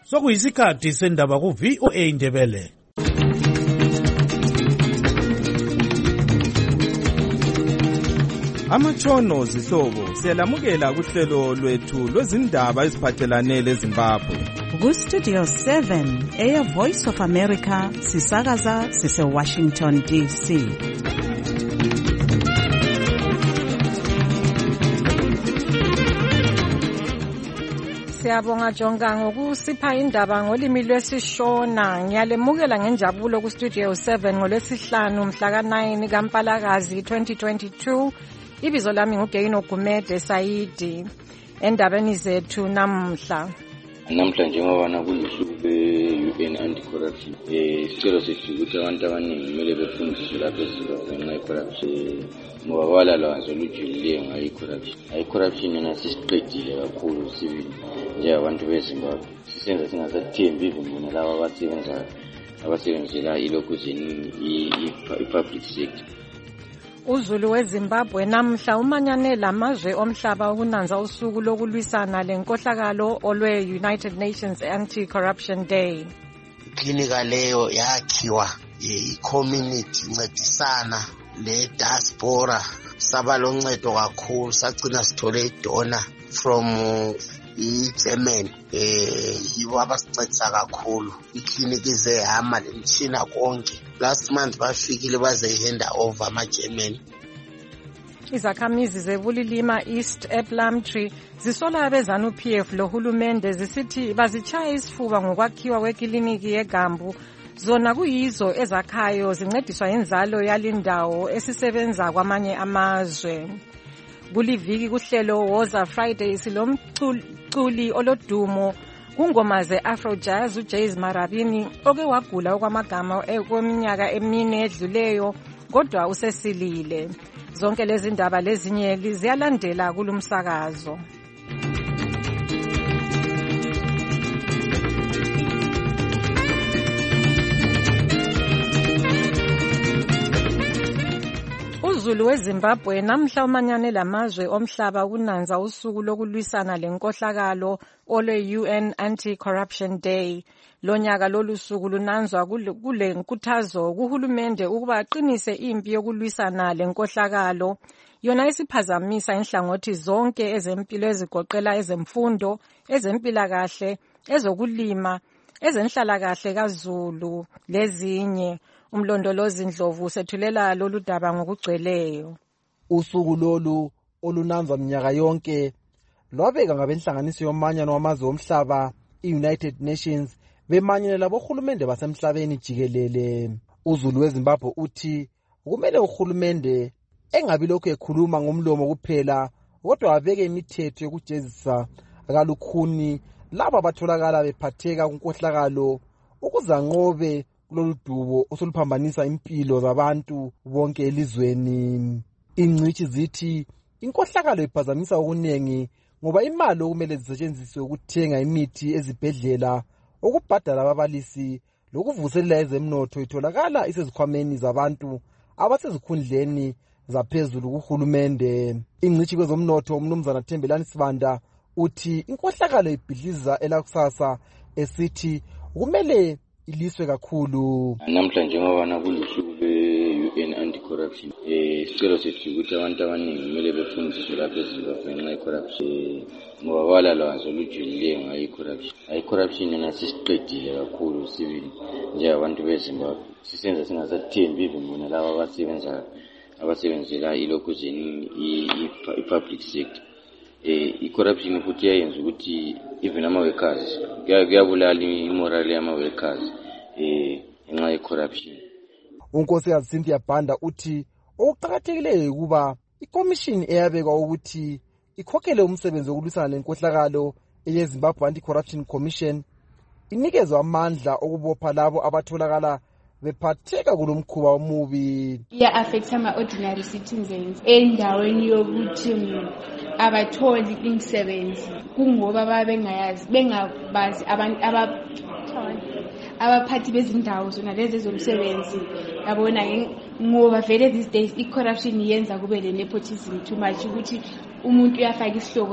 sokuyisikhathi sendaba ku-VOA Indebele. Amatshono zihlobo siyalamukela kuhlelo lwethu lwezindaba eziphathelane leZimbabwe. Ku-Studio 7 Air Voice of America sisakaza sise-Washington DC. Siyabonga Jonga ngokusipha indaba ngolimi lwesishona. Ngiyalemukela ngenjabulo ku-Studio 7 ngolwesihlanu mhla ka-9 kaMpalakazi 2022. Ibizo lami nguGeino Gumede Saidi. Endabeni zethu namhla njengoba nakulisuku le-UN anti-corruption isicelo sethu ukuthi abantu abaningi kumele befundiswe lapho eZimbabwe ngenxa ye-corruption ngoba kwalalwazi olujulileyo ngayo i-corruption. I-corruption yona sisiqedile kakhulu sibili njengabantu beZimbabwe, sisenza singasathembi even laba abasebenzela ilokuzeni i-public sector. uZulu weZimbabwe namhla umanyane lamazwe omhlaba ukunanza usuku lokulwisana lenkohlakalo olwe-United Nations Anti-Corruption Day. Iklinika leyo yakhiwa i-community incedisana le-diaspora, saba loncedo kakhulu, sagcina sithole idona from i-Germany, yibo abasincedisa kakhulu. Ikliniki zehama lemtshina konke. Last month bafikile bazeyihanda over ama-Germany. Izakhamizi zebulilima East ePlumtree zisola abezanu-PF lohulumende zisithi bazitshaya isifuba ngokwakhiwa kwekliniki yeGambu. Zona kuyizo ezakhayo zincediswa inzalo yalindawo esisebenza kwamanye amazwe. Kuliviki kuhlelo Woza Friday silomculi olodumo kungoma ze-Afro Jazz uJazz Marabini oke wagula okwamagama kweminyaka emine edluleyo kodwa usesilile. Zonke lezi ndaba lezinye ziyalandela kulumsakazo. uZulu weZimbabwe namhla umanyane lamazwe omhlaba ukunanza usuku lokulwisana lenkohlakalo olwe-UN Anti-Corruption Day. Lonyaka lolu suku lunanzwa kule nkuthazo kuhulumende ukuba aqinise impi yokulwisana lenkohlakalo. Yona isiphazamisa inhlangothi zonke ezempilo ezigoqela ezemfundo, ezempilakahle, ezokulima, ezenhlalakahle kaZulu lezinye. Umlondolozi Ndlovu usethulela lolu daba ngokugcweleyo. Usuku lolu olunanzwa minyaka yonke lwabeka ngabenhlanganiso yomanyano wamazwe omhlaba i-United Nations bemanyene labohulumende basemhlabeni jikelele. uZulu weZimbabwe uthi kumele uhulumende engabi lokhu ekhuluma ngomlomo kuphela kodwa abeke imithetho yokujezisa kalukhuni laba abatholakala bephatheka kunkohlakalo ukuze anqobe kulolu dubo osoluphambanisa impilo zabantu bonke elizweni. Ingcitshi zithi inkohlakalo iphazamisa okuningi ngoba imali okumele zisetshenziswe ukuthenga imithi ezibhedlela, ukubhadala ababalisi lokuvuselela ezemnotho itholakala isezikhwameni zabantu abasezikhundleni zaphezulu kuhulumende. Ingcitshi kwezomnotho umnumzana Thembelani Sibanda uthi inkohlakalo ibhidliza elakusasa esithi kumele iliswe kakhulu. Namhla njengoba nakulisuku le-UN anti-corruption isicelo sethu ukuthi abantu abaningi kumele befundiswe lapho eZimbabwe ngenxa ye-corruption ngoba kwalalwazi olujulileyo ngayo i-corruption. I-corruption yona sisiqedile kakhulu sibili njengabantu beZimbabwe, sisenza singasathembi even laba abasebenzela ilokuzeni i-public sector. I-corruption futhi yayenza ukuthi even ama-workers kuyabulala imorale yama-workers ngenxa ye-corruption. uNkosikazi Cynthia Banda uthi okuqakathekileyo ukuba ikomishini eyabekwa ukuthi ikhokhele umsebenzi wokulwisana lenkohlakalo eyeZimbabwe Anti-Corruption Commission inikezwe amandla okubopha labo abatholakala bephatheka kulomkhuba omubi. Affect ama-ordinary citizens endaweni yokuthi abatholi imisebenzi kungoba bengabazi abaphathi bezindawo zona lezi ezomsebenzi. Yabona ngoba vele these days i-corruption yenza kube le nepotism too much ukuthi umuntu uyafaka isihlobo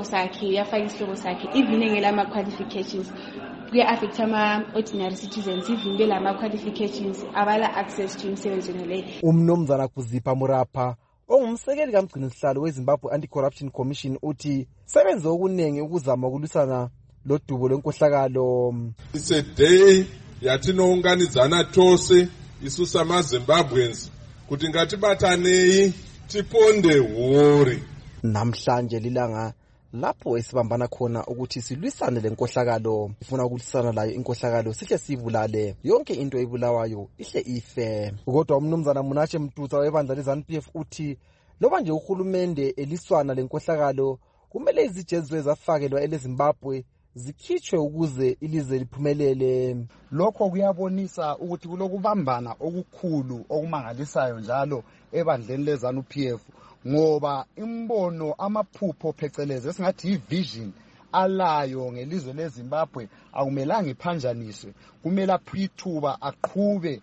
sakhe even engela ama-qualifications kuya-affect ama-ordinary citizens even belama-qualifications abala-access to imisebenzi leyo. Umnumzana Kuzipha Murapha ongumsekeli kamgcinisihlalo weZimbabwe Anti-Corruption Commission uthi sebenze okuningi ukuzama ukulwisana lodubo lwenkohlakalo. It's a day yatinounganidzana tose isu samaZimbabweans kuti ngatibatanei tiponde hori. Namhlanje lilanga lapho esibambana khona ukuthi silwisane lenkohlakalo. Ifuna ukulwisana layo inkohlakalo sihle sivulale yonke into ebulawayo ihle ife. Kodwa umnumzana Munashe Mtutsa webandla leZANU-PF uthi loba nje uhulumende eliswana lenkohlakalo kumele izijezo ezafakelwa eleZimbabwe zikhitshwe ukuze ilizwe liphumelele. Lokho kuyabonisa ukuthi kulokubambana okukhulu okumangalisayo njalo ebandleni leZANU-PF ngoba imbono amaphupho phecelezi esingathi ivision alayo ngelizwe leZimbabwe akumelanga iphanjaniswe, kumele aphithuba aqhube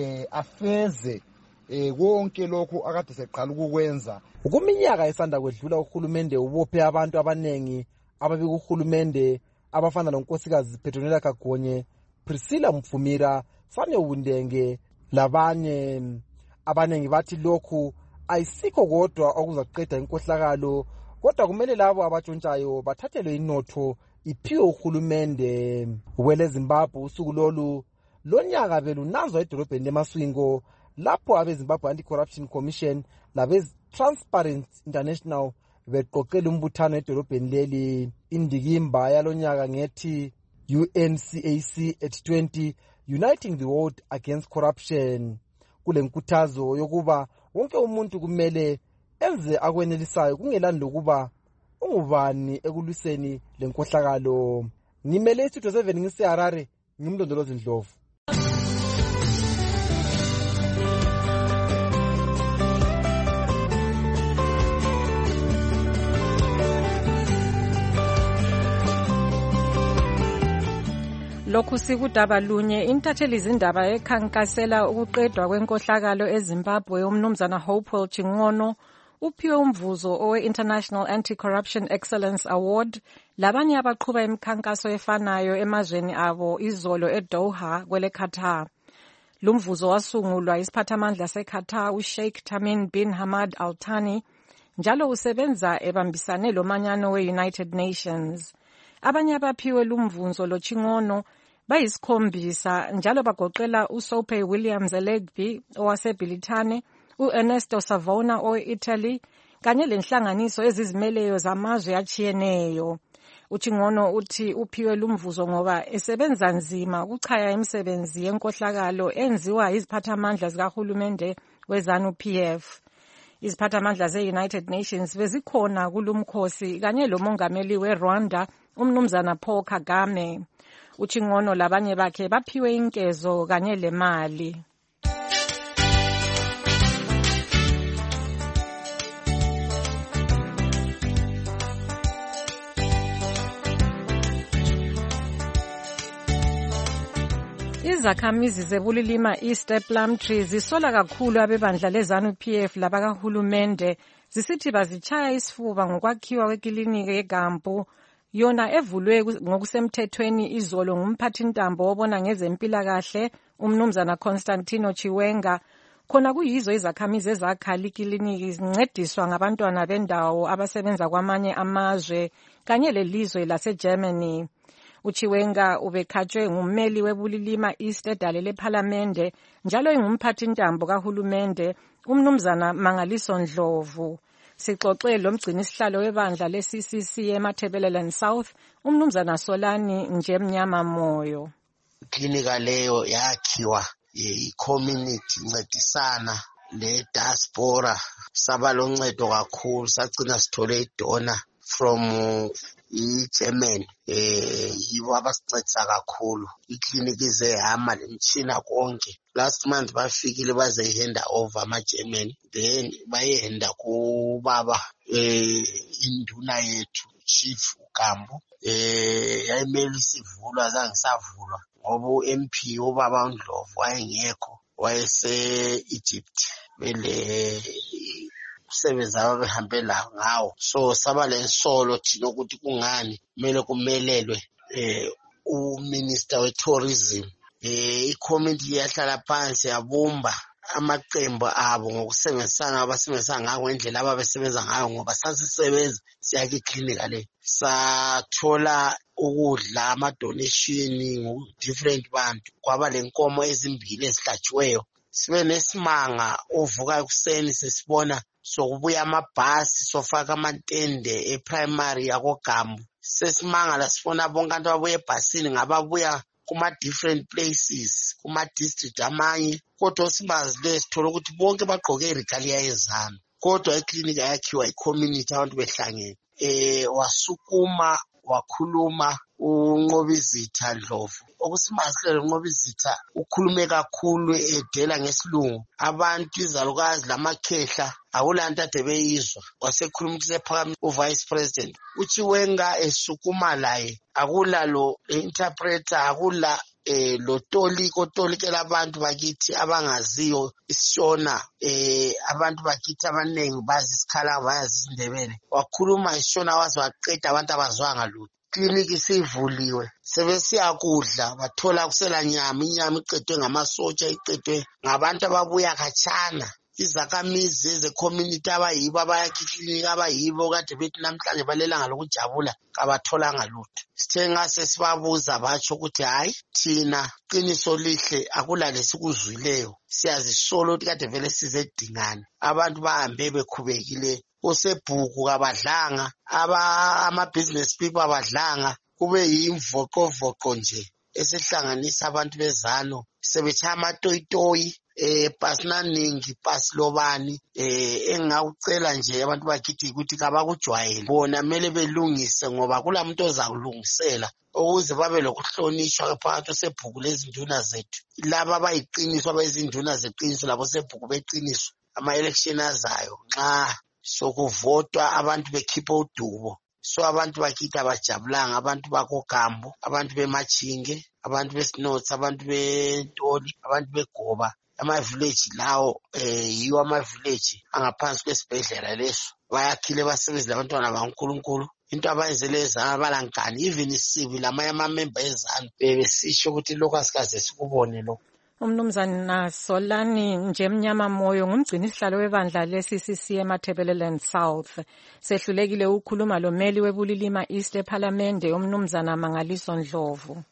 afeze konke lokho akade seqala ukukwenza. Ukuminyaka esanda kwedlula uhulumende ubophe abantu abanengi ababekuhulumende abafana nonkosikazi Petronella Kagonye, Priscilla Mfumira, Fane Undenge labanye. Abanengi bathi lokhu ayisikho kodwa okuzaqeda inkohlakalo, kodwa kumele labo abatshontshayo bathathelwe inotho iphiwe uhulumende. Wele Zimbabwe usuku lolu lonyaka belunanzwa edolobheni leMaswingo lapho abeZimbabwe Anti-Corruption Commission labe-Transparency International beqoqela umbuthano edolobheni leli. Indikimba yalonyaka ngethi UNCAC at 20 Uniting the World Against Corruption. Kule nkuthazo yokuba wonke umuntu kumele enze akwenelisayo kungelani lokuba ungubani ekulwiseni lenkohlakalo. Ngimele iStudio 7 ngisiHarare, ngimlondolozi Ndlovu. Lokhu sikudaba lunye intatheli izindaba ekhankasela ukuqedwa kwenkohlakalo eZimbabwe umnumzana Hopewell Chingono uphiwe umvuzo owe-International Anti-Corruption Excellence Award labanye abaqhuba imikhankaso efanayo emazweni abo izolo eDoha kwele Qatar. Lumvuzo wasungulwa isiphathamandla seQatar uSheikh Tamim bin Hamad Al Thani njalo usebenza ebambisane lomanyano we-United Nations. Abanye abaphiwe lumvuzo lo Chingono bayisikhombisa njalo bagoqela uSoapy Williams Elegby owaseBilitane, uErnesto Savona owe-Italy kanye lenhlanganiso ezizimeleyo zamazwe achiyeneyo. Uchingono uthi uphiwe lumvuzo ngoba esebenza nzima ukuchaya imisebenzi yenkohlakalo enziwa iziphathamandla zikahulumende weZANU-PF. Iziphathamandla ze-United Nations bezikhona kulumkhosi kanye lomongameli weRwanda umnumzana Paul Kagame. Uchingono labanye bakhe baphiwe inkezo kanye lemali. Izakhamizi zebulilima East Plumtree zisola kakhulu abebandla leZANU-PF labakahulumende zisithi bazichaya isifuba ngokwakhiwa kwekiliniki eGampu yona evulwe ngokusemthethweni izolo ngumphathintambo obona ngezempilakahle umnumzana Constantino Chiwenga. Khona kuyizo izakhamizi ezakhala ikiliniki zincediswa ngabantwana bendawo abasebenza kwamanye amazwe kanye lelizwe laseGermany. Uchiwenga ubekhatshwe ngummeli webulilima East edale lePhalamende njalo ingumphathintambo kahulumende umnumzana Mangaliso Ndlovu. Sixoxe lomgcinisihlalo webandla leCCC eMatabeleland South umnumzana Solani Njemnyama Moyo. Klinika leyo yakhiwa i-community incedisana le-diaspora saba loncedo kakhulu sagcina sithole idona from i-German yibo abasincedisa kakhulu. Ikliniki zehama lemtshina konke. Last month bafikile bazehanda over ama-German then bayehanda kubaba induna yethu Chief Ukambo yayimele isivulwa zangisavulwa ngoba uMP ubaba uNdlovu wayengekho wayese-Egypt bele umsebenzi ababehambe ngawo. So saba lensolo thina ukuthi kungani kumele kumelelwe uminister we-tourism. I-committee yahlala phansi yabumba amaqembu abo ngokusebenzisana abasebenzisa ngayo ngendlela ababesebenza ngayo ngoba sasisebenza siyakhe iklinika le. Sathola ukudla ama-donation ngo-different bantu. Kwaba lenkomo ezimbili ezihlatshiweyo. Sibe nesimanga uvuka ekuseni sesibona sokubuya amabhasi sofaka amantende e-primary yakoGambu. Sesimangala sifuna bonke abantu ababuya ebhasini ngababuya kuma-different places, kuma-district amanye. Kodwa simazi lesithola ukuthi bonke bagqoke iregalia yezanu. Kodwa iklinika yakhiwa i-community abantu behlangene. Wasukuma wakhuluma uNqobizitha Ndlovu. Okusimazile uNqobizitha ukhulume kakhulu edela ngesilungu. Abantu izalukazi lamakhehla akulanto ade beyizwa. Wasekhuluma ukuthi sephakame uvice president. Uthi wenga esukuma laye akula lo interpreter akula lo toliko labantu bakithi abangaziyo isishona. Abantu bakithi abaningi bazi isikhala bayazi isindebele. Wakhuluma isishona wazi waqeda abantu abazwanga lutho. Kliniki sivuliwe sebesiyakudla bathola kusela inyama iqedwe ngamasotsha iqedwe ngabantu ababuya khatshana. Izakhamizi ze-community abayibo abayakha iklinika abayibo kade bethi namhlanje balelanga lokujabula kabatholanga lutho. Sithe ngase sibabuza batsho ukuthi hayi thina qiniso lihle akulale sikuzwileyo siyazisola ukuthi kade vele sizedingana. Abantu bahambe bekhubekile. Osebhuku kabadlanga ama-business people abadlanga. Kube yimvoqovoqo nje esihlanganisa abantu bezano sebetshaya amatoyitoyi. Pasinaningi pasilobani engawucela nje abantu bakithi ukuthi kabakujwayele bona mele belungise ngoba kulamuntu ozakulungisela ukuze babe lokuhlonishwa phakathi osebhuku lezinduna zethu. Laba abayiqiniso abezinduna zeqiniso labo sebhuku beqiniso ama-election azayo nxa sokuvotwa abantu bekhipha udubo. So abantu bakithi abajabulanga, abantu bakoGambu, abantu beMachinge, abantu beSinothi, abantu beNtoli, abantu beGoba. Ama-village lawo yiwo ama-village angaphansi kwesibhedlela leso. Bayakhile basebenzi abantwana baNkulunkulu. Into abayenzele ezana balankani even isibi lamanye amamember ezana bebesisho ukuthi lokho asikaze sikubone lokho. Umnumzana Solani Njemnyama Moyo ngumgcini sihlalo webandla le-CCC eMatabeleland South. Sehlulekile ukukhuluma lomeli weBulilima East ePhalamende umnumzana Mangaliso Ndlovu.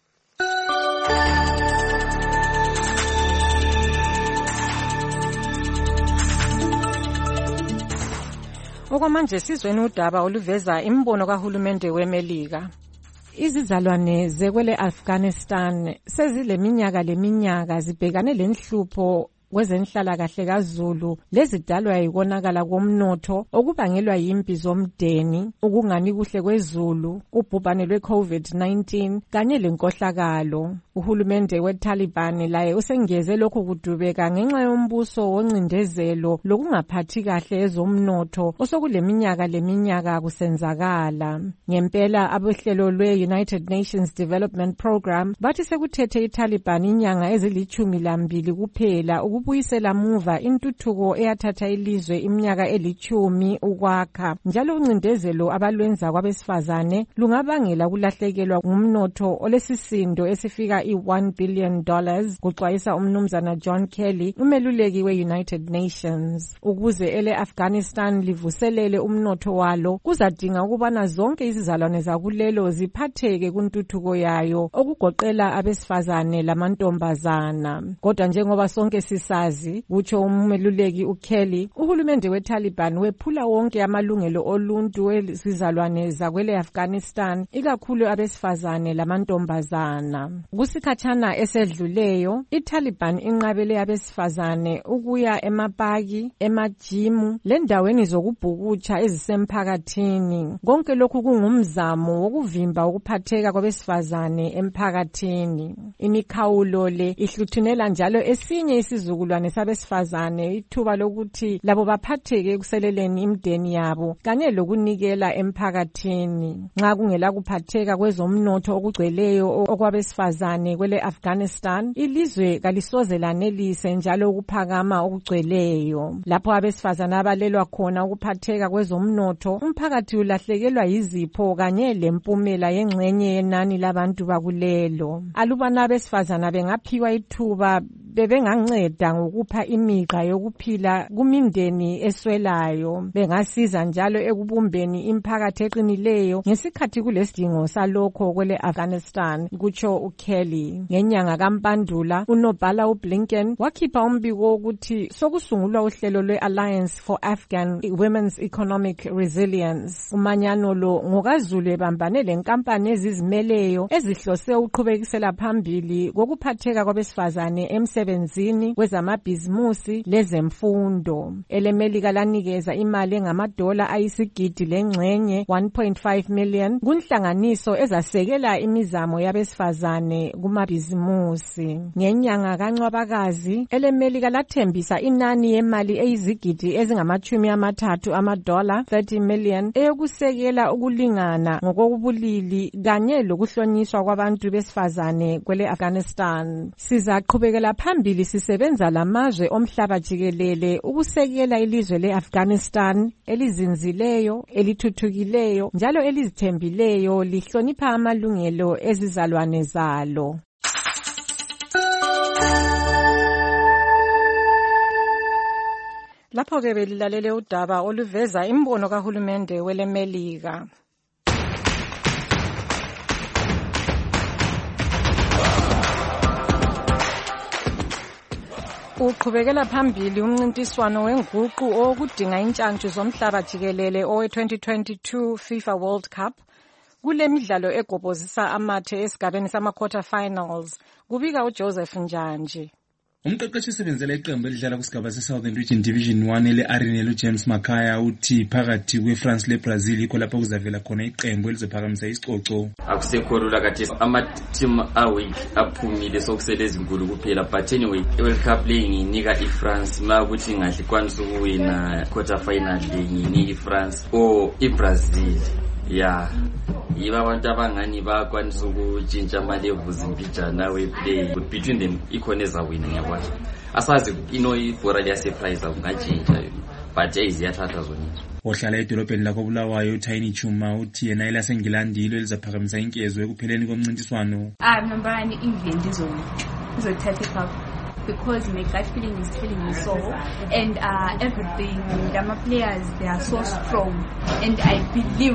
Okwamanje sizweni udaba oluveza imbono kahulumende weMelika. Izizalwane zekwele Afghanistan sezileminyaka zibhekane lenhlupho kwezenhlalakahle kaZulu lezidalwa yikonakala komnotho okubangelwa yimpi zomdeni, ukungani kuhle kwezulu, ubhubhane lwe-COVID-19 kanye lenkohlakalo. Uhulumende weTaliban laye usengeze lokhu kudubeka ngenxa yombuso woncindezelo lokungaphathi kahle ezomnotho osokuleminyaka kusenzakala. Ngempela abohlelo lwe-United Nations Development Program bathi sekuthethe iTaliban inyanga ezili-12 kuphela ukubuyisela muva intuthuko eyathatha ilizwe iminyaka 10 ukwakha. Njalo uncindezelo abalwenza kwabesifazane lungabangela kulahlekelwa ngumnotho olesisindo esifika $1 billion, kuxwayisa umnumzana John Kelly, umeluleki we-United Nations. Ukuze ele-Afghanistan livuselele umnotho walo, kuzadinga ukubana zonke izizalwane zakulelo ziphatheke kuntuthuko yayo, okugoqela abesifazane lamantombazana. Kodwa njengoba sonke sisazi, kutsho umeluleki uKelly, uhulumende weTaliban wephula wonke amalungelo oluntu wezizalwane zakwele-Afghanistan, ikakhulu abesifazane lamantombazana. Kusikhathana esedluleyo, iTaliban inqabele abesifazane ukuya emapaki, emajimu, lendaweni zokubhukutsha ezisemphakathini. Konke lokhu kungumzamo wokuvimba ukuphatheka kwabesifazane emphakathini. Imikhawulo le ihluthunela njalo esinye isizukulwane isizukulwane sabesifazane ithuba lokuthi labo baphatheke ekuseleleni imideni yabo kanye lokunikela emphakathini. Nxa kungela kuphatheka kwezomnotho okugcweleyo okwabesifazane kwele Afghanistan, ilizwe kalisoze lanelise njalo ukuphakama okugcweleyo. Lapho abesifazane abalelwa khona ukuphatheka kwezomnotho, umphakathi ulahlekelwa yizipho kanye lempumela yengxenye yenani labantu bakulelo. Alubana abesifazane bengaphiwa ithuba bebenganceda ngokupha imigqa yokuphila kumindeni eswelayo, bengasiza njalo ekubumbeni imphakathi eqinileyo ngesikhathi kulesidingo salokho kwele Afghanistan, kutsho uKelly. Ngenyanga kaMpandula, uNobhala uBlinken wakhipha umbiko wokuthi sokusungulwa uhlelo lwe-Alliance for Afghan Women's Economic Resilience. Umanyano lo ngokazulu ebambane lenkampani ezizimeleyo ezihlose uqhubekisela phambili kokuphatheka kwabesifazane emsebenzini kwezamabhizimusi lezemfundo. EleMelika lanikeza imali engamadola ayisigidi lengxenye 1.5 million kunhlanganiso ezasekela imizamo yabesifazane kumabhizimusi. Ngenyanga kaNcwabakazi, eleMelika lathembisa inani yemali eyizigidi $30 30 million eyokusekela ukulingana ngokobulili kanye lokuhlonyiswa kwabantu besifazane kwele Afghanistan. Sizaqhubekela phambili sisebenza lamazwe omhlaba jikelele ukusekela ilizwe leAfghanistan elizinzileyo, elithuthukileyo njalo elizithembileyo lihlonipha amalungelo ezizalwane zalo. Lapho-ke belilalele udaba oluveza imbono kahulumende weleMelika. Uqhubekela phambili umncintiswano wenguqu okudinga intshantshu zomhlaba jikelele owe-2022 FIFA World Cup. Kule midlalo egobozisa amathe esigabeni sama-quarter finals, kubika uJoseph Njanji. Umqeqeshi osebenzela iqembu elidlala kusigaba se-Southern Region Division 1 ele-Arenelo James Makaya uthi phakathi kwe-France le-Brazil yikho lapho kuzavela khona iqembu elizophakamisa isicoco. Akusekho lula kathi ama-team awake aphumile sokusele ezinkulu kuphela, but anyway i-World Cup le ngiyinika i-France ma ukuthi ngahle kwanisa ukuwina quarter final le ngiyinika i-France or i-Brazil. Yeah, yiba abantu abangani bakwanisa ukutshintsha ama-levels impijana we-play between them ikhona ezawina ngiyakwazi. Asazi ibhora liyasurprise akungatshintsha but ziyathatha zona. Ohlala edolobheni lakobulawayo uTiny Chuma uthi yena elaseNgilandi yilo elizaphakamisa inkezo ekupheleni komncintiswano. Number 1 England izothatha cup because my gut feeling is telling me so, and everything, the players, they are so strong, and I believe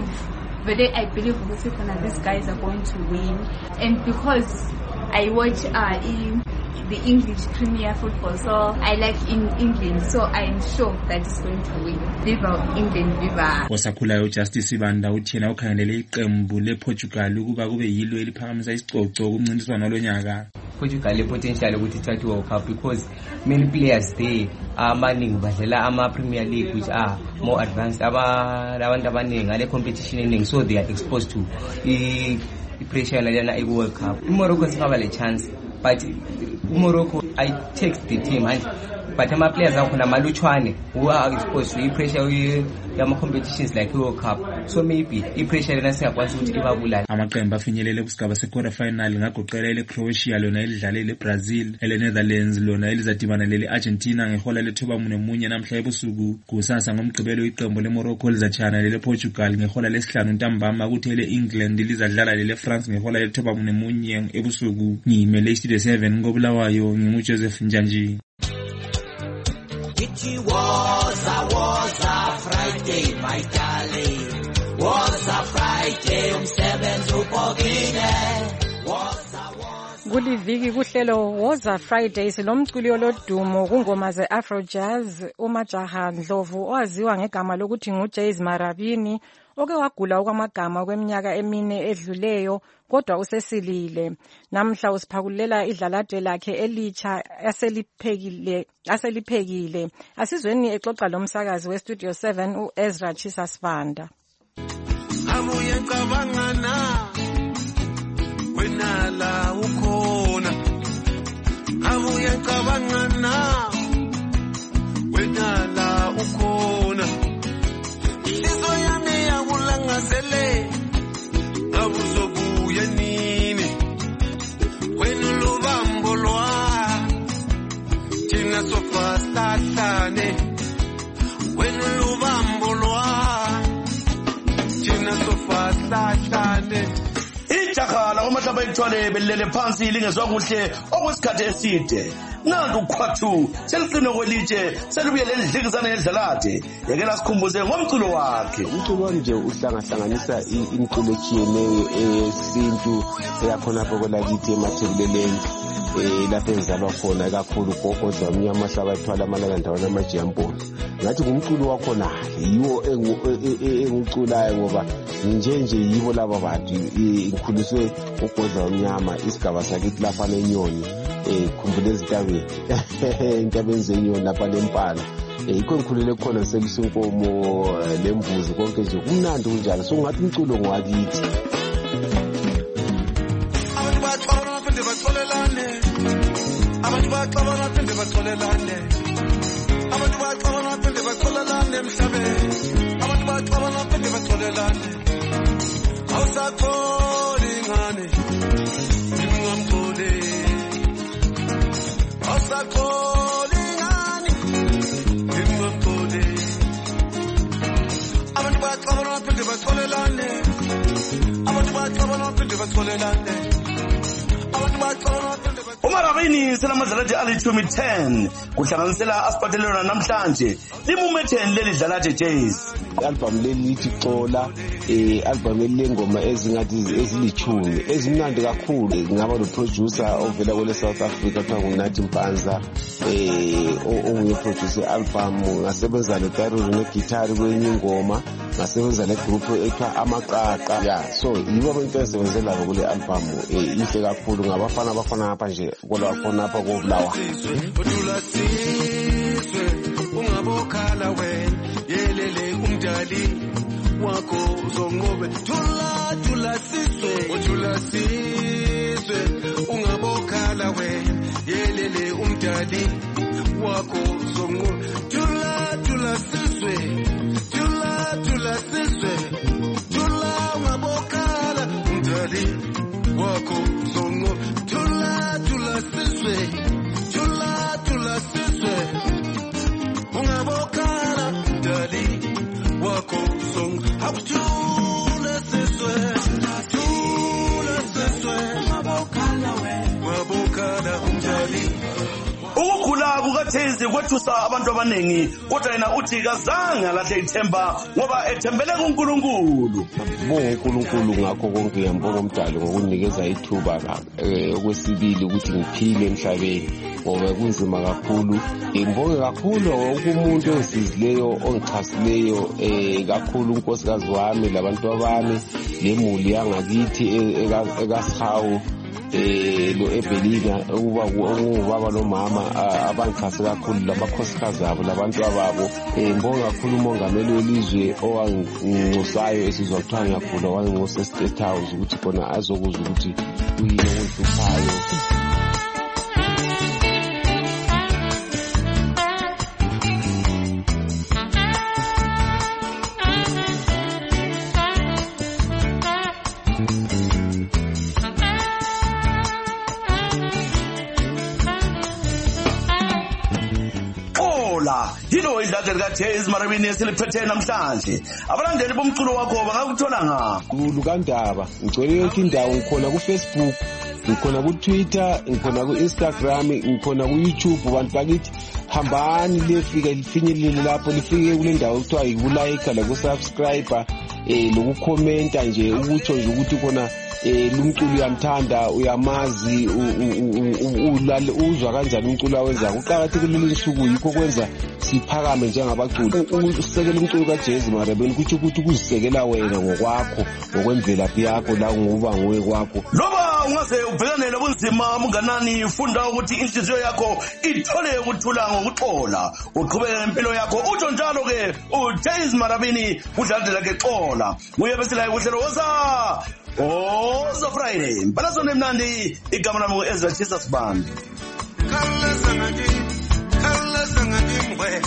these guys are going to win. And because I watch the English Premier Football, so I like in England, so I am sure that it's going to win. Viva England, viva! Osakhulayo Justice Ibanda uthi yena ukhangelele iqembu lePortugal ukuba kube yilo eliphakamisa isicoco kumncintiswano lonyaka. Portugal potential ukuthi thathe World Cup because many players there amaningi badlala ama-Premier League which are more advanced, abantu abaningi ngale competition eningi, so they are exposed to i-pressure lalana i-World Cup. Morocco singaba le chance, but Morocco I text the team but ama-players akhona malutshwane who are exposed to i-pressure yama-competitions like i-World Cup, so maybe i-pressure lena singakwazi ukuthi ibabulale. Amaqembu afinyelele kusigaba se-quarter final ngagoqela ele-Croatia lona elidlale ele-Brazil, ele-Netherlands lona elizadibana lele-Argentina ngehola le-9:30 namhla ebusuku. Kusasa ngomgqibelo iqembu le-Morocco lizatshana lele-Portugal ngehola lesihlanu ntambama, kuthi ele-England lizadlala lele-France ngehola le-9:30 ebusuku. Ngiyimele iStudio 7 ngobulawayo, nginguJoseph Njanji. It was a Friday, my darling. Was a Friday, umsebenzi ubhokile. Kuliviki kuhlelo Woza Fridays lomculi olodumo kungoma ze-Afro Jazz uMajaha Ndlovu owaziwa ngegama lokuthi nguJays Marabini oke wagula okwamagama kweminyaka emine edluleyo kodwa usesilile. Namhla usiphakulela idlalade lakhe elitsha aseliphekile. Asizweni exoxa lomsakazi weStudio 7 uEzra Chisasvanda. Abuye cabangana wenala ukhona, abuye cabangana ngilele ngabuzobuye nini wena lubambo lwa thina sofa sihlahlane wena lubambo lwa thina sofa sihlahlane. Ijakhala umahlaba ithwale belele phansi lingezwa kuhle okwesikhathi eside. Nandu ukhwathu seliqine kwelitshe selibuyele endlikizana yedlalade yekela sikhumbuze ngomculo wakhe. Umculo nje uhlangahlanganisa imiculo etshiyeneyo esintu eyakhona apho kwelakithi emathebuleleni lapho enzalwa khona kakhulu gogodla umnyama hlaba ethwala amalanga ndawana amajiyampondo. Ngathi ngumculo wakhona yiwo enguculayo ngoba nje yibo laba bantu ngikhuliswe ugodla umnyama isigaba sakithi lapha nenyoni khumbule ezintabeni intabeni zenyoni lapha lempala yikho ngikhulele khona selisa inkomo lembuzi konke nje kumnandi kunjalo so ngathi umculo ngwakithi. Abantu baxabana phinde baxolelane abantu baxabana phinde baxolelane abantu baxabana phinde baxolelane emhlabeni abantu baxabana phinde baxolelane awusakholi ngane ngingamthole awusakholi ngane ngingamthole abantu baxabana phinde baxolelane abantu baxabana phinde baxolelane abantu baxabana phinde uMarabini selamadlalaje alithumi 10 kuhlanganisela asiphathelana namhlanje limumetheni leli dlalaje jazz. Album leli lithi Xola album elengoma ezingathi ezilithumi ezimnandi kakhulu. Ngaba lo producer ovela kwele South Africa kuthiwa nguNathi Mpanza onguye producer album. Ngasebenza neTaruri negitari kwenye ingoma ngasebenza negroup ekha amaqaqa so yibo abantu esebenzela kule album ihle kakhulu ngabafana abafana apha nje kwalafona apha koBulawa. Ungabokhala wena yelele umdali wakho uzongobe thula sizwe ungabokhala wena yelele umdali wakho uzongobe thula sizwe ungabokhala umdali wakho uzongobe thula sizwe ungabokhala dali wakho song habutule seswe ungabokhala umdali. Ukukhula kukaThezi kwethusa abantu abaningi kodwa yena uthi kazange alahle ithemba ngoba ethembele kuNkulunkulu. Bonke uNkulunkulu ngakho konke ngiyambonga umdali ngokunikeza ithuba okwesibili ukuthi ngiphile emhlabeni ngoba kunzima kakhulu. Ngibonge kakhulu umuntu ongisizileyo ongichasileyo kakhulu unkosikazi wami labantu abami lemuli yangakithi ekasihawu lo eBelina ubaba nomama abangichase kakhulu labakhosikazi abo labantu ababo. Ngibonga kakhulu umongameli welizwe owanginxusayo esizwa kuthiwa ngiyagula wanginxusa eState House ukuthi khona azokuzwa ukuthi kuyini okunhluphayo. Yilo idlala likaThezi Marabini esiliphethe namhlanje. Abalandeli bomculo wakho bangakuthola ngaphi? Lukandaba ngicela yonke indawo ngikhona kuFacebook ngikhona kuTwitter ngikhona kuInstagram ngikhona kuYouTube bantu bakithi hambani lefika lifinyelele lapho lifike kule ndawo kuthiwa yikulike la kusubscribe lokukhomenta nje ukuthi nje ukuthi khona lumculo uyamthanda uyamazi uzwa kanjani umculo awenza kuqhakathekile lensuku yikho kwenza siphakame njengabaculi ukusekela umculo kaJazz Marabeni kuthi ukuthi ukuzisekela wena ngokwakho ngokwemvelaphi yakho la ngoba nguwe kwakho. Loba ungaze ubhekane nobunzima munganani funda ukuthi inhliziyo yakho ithole ukuthula ngokuxola uqhubeke impilo yakho utsho njalo ke uJazz Marabeni udlalela ke Xola uye besela ukuhlelo woza Friday balazo nemnandi igama lami uEzra Jesus Band. Khala sangani mwe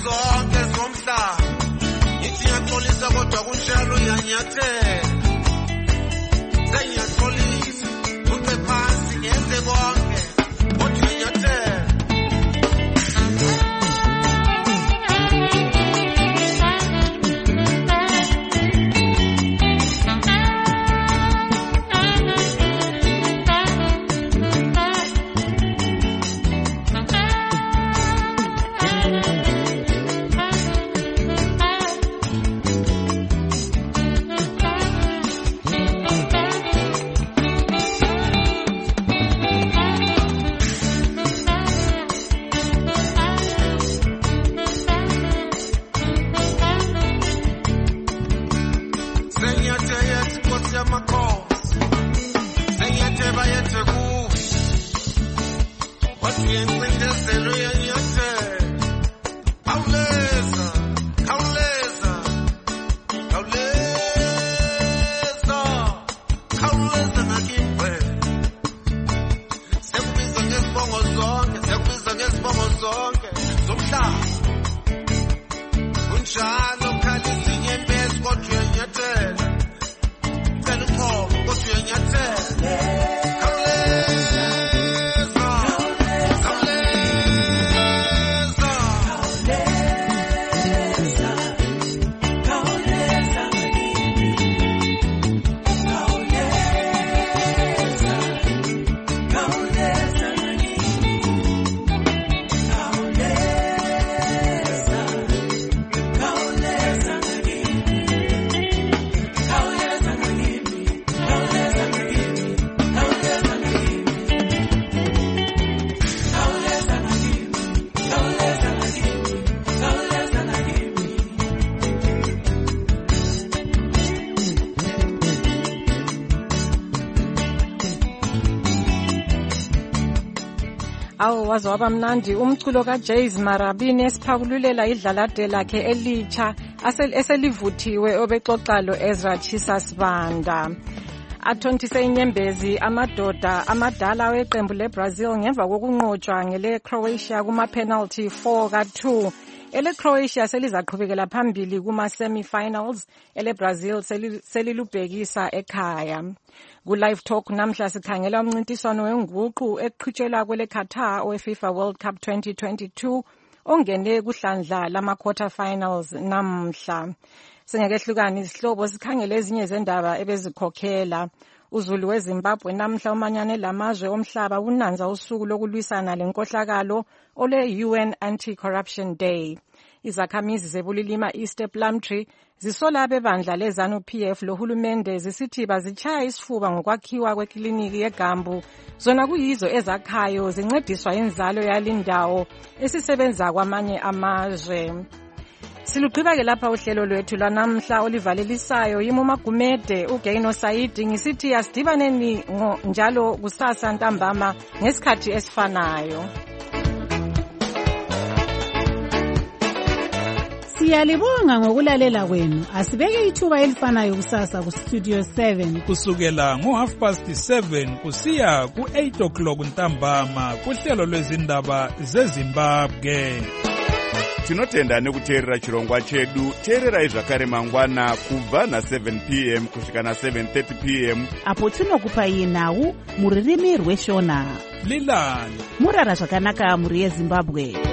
zonke zomhlaba ngithi ngiyaxolisa kodwa kunjalo uyanyathela sengiyaxolisa uke phansi ngenze konke kodwa uyanyathela Awu waze waba mnandi umculo kaJays Marabini esiphakululela idlalade lakhe elitsha eselivuthiwe obexoxa lo Ezra Chisasibanda. Athontise inyembezi amadoda amadala weqembu leBrazil ngemva kokunqotshwa ngele Croatia kuma penalty 4-2. Ele Croatia selizaqhubekela phambili kuma semi-finals, ele Brazil selilubhekisa ekhaya. Ku live talk namhla sikhangela umncintiswano wenguqu eqhutshela kwele Qatar oweFIFA World Cup 2022 ongene kuhlandla lama quarter finals namhla. Singekehlukani isihlobo sikhangele ezinye zendaba ebezikhokhela. Uzulu weZimbabwe namhla umanyane lamazwe omhlaba unanza usuku lokulwisana lenkohlakalo ole UN Anti-Corruption Day. Izakhamizi zebulilima East Plumtree zisola abebandla lezanu PF lohulumende zisithi bazichaya isifuba ngokwakhiwa kwekliniki yeGambu zona kuyizo ezakhayo zincediswa inzalo yalindawo esisebenza kwamanye amazwe. Silugqiba ke lapha uhlelo lwethu lanamhla olivalelisayo yimo Magumede uGaino Saidi ngisithi asidibaneni njalo kusasa ntambama ngesikhathi esifanayo. Siyalibonga ngokulalela kwenu. Asibeke ithuba elifanayo kusasa ku Studio 7 kusukela ngo7:30 kusiya ku8:00 ntambama kuhlelo lwezindaba zeZimbabwe. Tinotenda nekuteerera chirongwa chedu. Teererai zvakare mangwana kubva na7 p.m. kusvika na7:30 p.m. apo tinokupai nhau muririmi rweshona. Lilani murara zvakanaka muri yeZimbabwe.